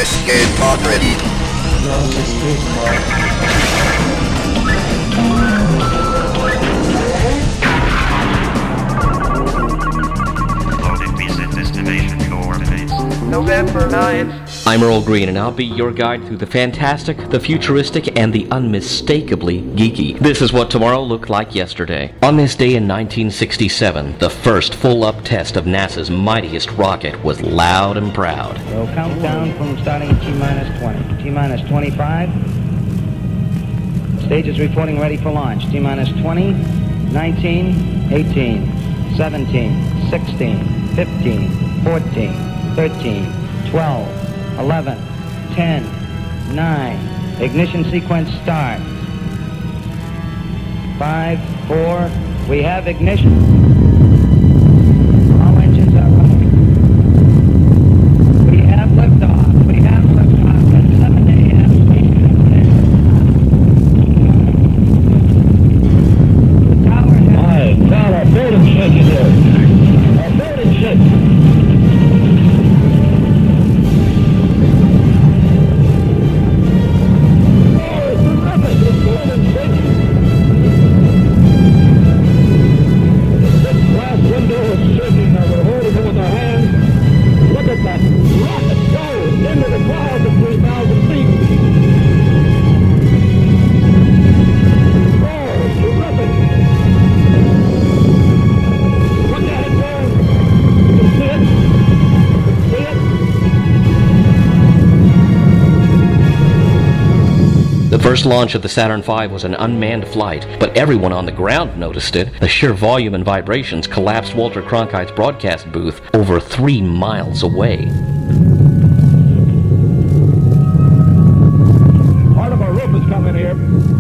Escape pod ready. Loaded visit destination coordinates. November 9th. I'm Earl Green, and I'll be your guide through the fantastic, the futuristic, and the unmistakably geeky. This is what tomorrow looked like yesterday. On this day in 1967, the first full-up test of NASA's mightiest rocket was loud and proud. So countdown from starting at T-minus 20. T-minus 25. Stage is reporting ready for launch. T-minus 20, 19, 18, 17, 16, 15, 14, 13, 12, 11, 10, 9. Ignition sequence start. 5, 4. We have ignition. All engines are running. We have liftoff. We have liftoff at 7 a.m. The tower has... My God, our building's shaking here. Our building's shaking. The first launch of the Saturn V was an unmanned flight, but everyone on the ground noticed it. The sheer volume and vibrations collapsed Walter Cronkite's broadcast booth over 3 miles away. Part of our roof is coming here.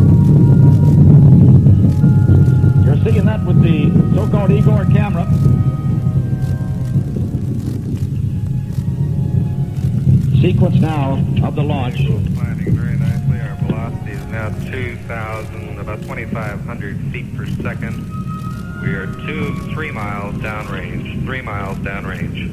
You're seeing that with the so-called Igor camera. Sequence now of the launch. Planning very nicely. Our velocity is now 2,000, about 2,500 feet per second. We are 3 miles downrange. 3 miles downrange.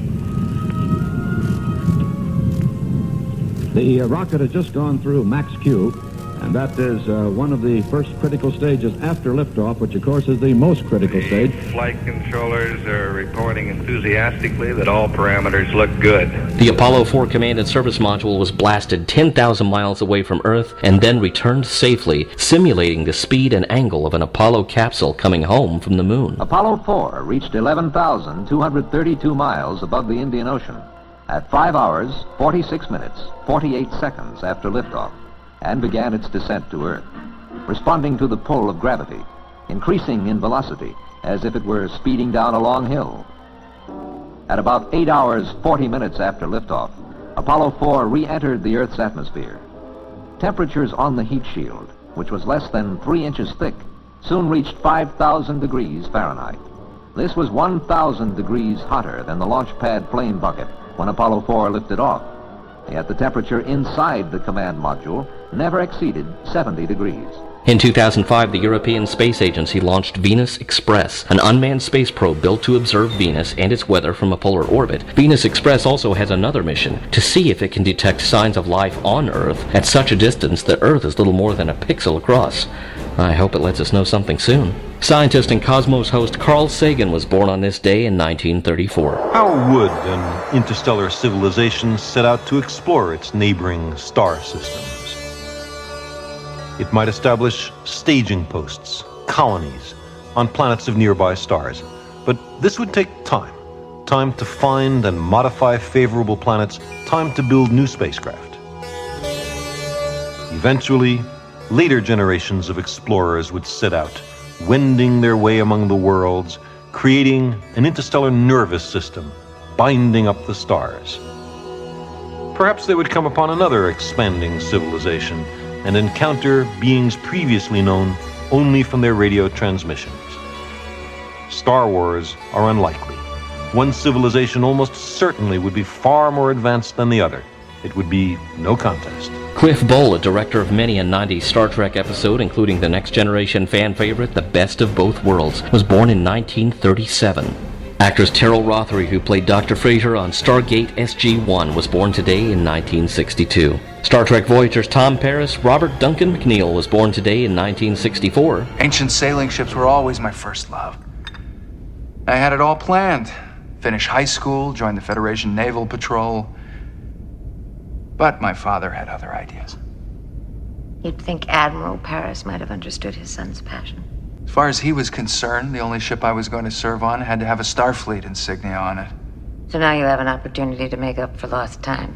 The rocket has just gone through Max Q, and that is one of the first critical stages after liftoff, which of course is the most critical stage. Flight controllers are reporting enthusiastically that all parameters look good. The Apollo 4 Command and Service Module was blasted 10,000 miles away from Earth and then returned safely, simulating the speed and angle of an Apollo capsule coming home from the moon. Apollo 4 reached 11,232 miles above the Indian Ocean at 5 hours, 46 minutes, 48 seconds after liftoff, and began its descent to Earth, responding to the pull of gravity, increasing in velocity as if it were speeding down a long hill. At about 8 hours, 40 minutes after liftoff, Apollo 4 re-entered the Earth's atmosphere. Temperatures on the heat shield, which was less than 3 inches thick, soon reached 5,000 degrees Fahrenheit. This was 1,000 degrees hotter than the launch pad flame bucket when Apollo 4 lifted off. Yet the temperature inside the command module never exceeded 70 degrees. In 2005, the European Space Agency launched Venus Express, an unmanned space probe built to observe Venus and its weather from a polar orbit. Venus Express also has another mission, to see if it can detect signs of life on Earth at such a distance that Earth is little more than a pixel across. I hope it lets us know something soon. Scientist and Cosmos host Carl Sagan was born on this day in 1934. How would an interstellar civilization set out to explore its neighboring star systems? It might establish staging posts, colonies, on planets of nearby stars. But this would take time. Time to find and modify favorable planets, time to build new spacecraft. Eventually, later generations of explorers would set out, wending their way among the worlds, creating an interstellar nervous system, binding up the stars. Perhaps they would come upon another expanding civilization and encounter beings previously known only from their radio transmissions. Star wars are unlikely. One civilization almost certainly would be far more advanced than the other. It would be no contest. Cliff Bole, a director of many a 90s Star Trek episode, including the Next Generation fan favorite, The Best of Both Worlds, was born in 1937. Actress Terrell Rothery, who played Dr. Fraser on Stargate SG-1, was born today in 1962. Star Trek Voyager's Tom Paris, Robert Duncan McNeil, was born today in 1964. Ancient sailing ships were always my first love. I had it all planned. Finish high school, join the Federation Naval Patrol. But my father had other ideas. You'd think Admiral Paris might have understood his son's passion. As far as he was concerned, the only ship I was going to serve on had to have a Starfleet insignia on it. So now you have an opportunity to make up for lost time.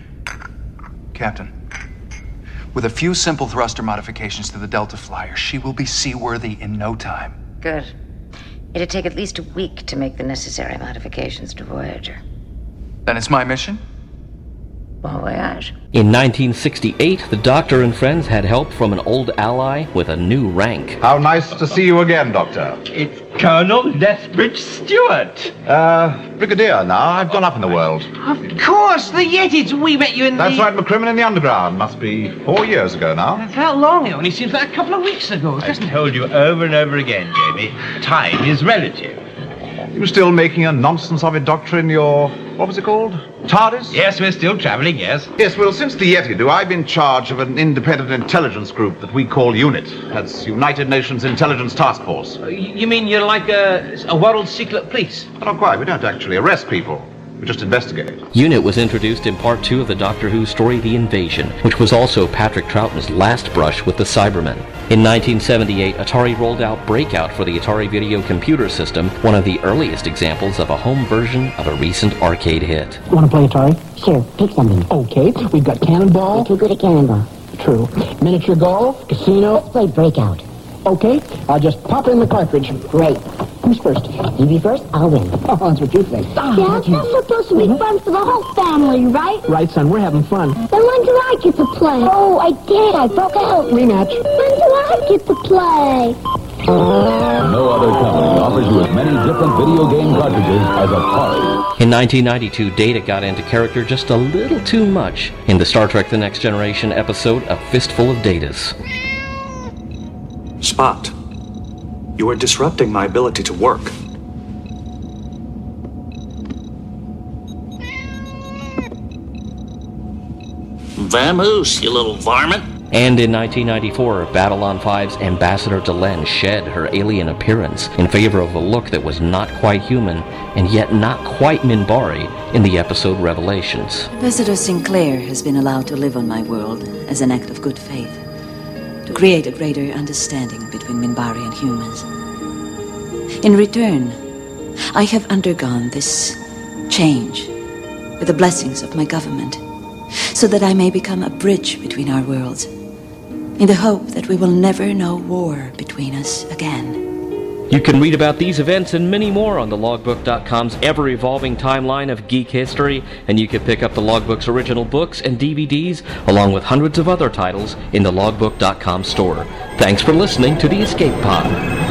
Captain, with a few simple thruster modifications to the Delta Flyer, she will be seaworthy in no time. Good. It'd take at least a week to make the necessary modifications to Voyager. Then it's my mission? Bon voyage. In 1968, the Doctor and friends had help from an old ally with a new rank. How nice to see you again, Doctor. It's Colonel Lethbridge Stewart. Brigadier now. I've gone up in the world. Of course, the Yetis. We met you in That's right, McCrimmon in the Underground. Must be 4 years ago now. How long? It only seems like a couple of weeks ago, doesn't it? I told you over and over again, Jamie. Time is relative. You still making a nonsense of it, Doctor, in your... what was it called? TARDIS? Yes, we're still travelling, yes. Yes, well, since the Yeti do, I've been in charge of an independent intelligence group that we call UNIT. That's United Nations Intelligence Task Force. You mean you're like a world secret police? Not quite. We don't actually arrest people. We just investigate. UNIT was introduced in Part 2 of the Doctor Who story The Invasion, which was also Patrick Troughton's last brush with the Cybermen. In 1978, Atari rolled out Breakout for the Atari Video Computer System, one of the earliest examples of a home version of a recent arcade hit. Want to play Atari? Sure, pick something. Okay, we've got Cannonball. You're too good at Cannonball. True. Miniature golf, casino. Let's play Breakout. Okay, I'll just pop in the cartridge. Great. Who's first? You be first, I'll win. Oh, that's what you think. Dad, that's supposed to be fun for the whole family, right? Right, son, we're having fun. Then when do I get to play? Oh, I did. I broke out. Rematch. When do I get to play? No other company offers you as many different video game cartridges as Atari. In 1992, Data got into character just a little too much in the Star Trek The Next Generation episode A Fistful of Datas. Spot, you are disrupting my ability to work. Vamoose, you little varmint. And in 1994, Babylon 5's Ambassador Delenn shed her alien appearance in favor of a look that was not quite human and yet not quite Minbari in the episode Revelations. Ambassador Sinclair has been allowed to live on my world as an act of good faith, to create a greater understanding between Minbari and humans. In return, I have undergone this change with the blessings of my government, so that I may become a bridge between our worlds, in the hope that we will never know war between us again. You can read about these events and many more on the Logbook.com's ever-evolving timeline of geek history, and you can pick up the Logbook's original books and DVDs, along with hundreds of other titles, in the Logbook.com store. Thanks for listening to the Escape Pod.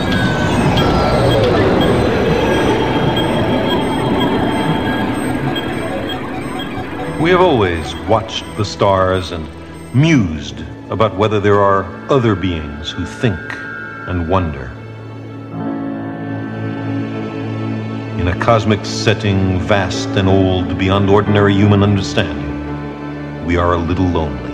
We have always watched the stars and mused about whether there are other beings who think and wonder. In a cosmic setting vast and old beyond ordinary human understanding, we are a little lonely.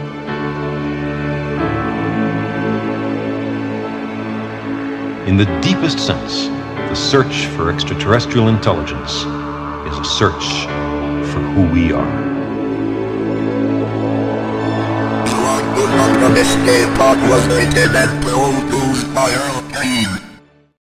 In the deepest sense, the search for extraterrestrial intelligence is a search for who we are. The Escape Pod was written and produced by Earl Kane.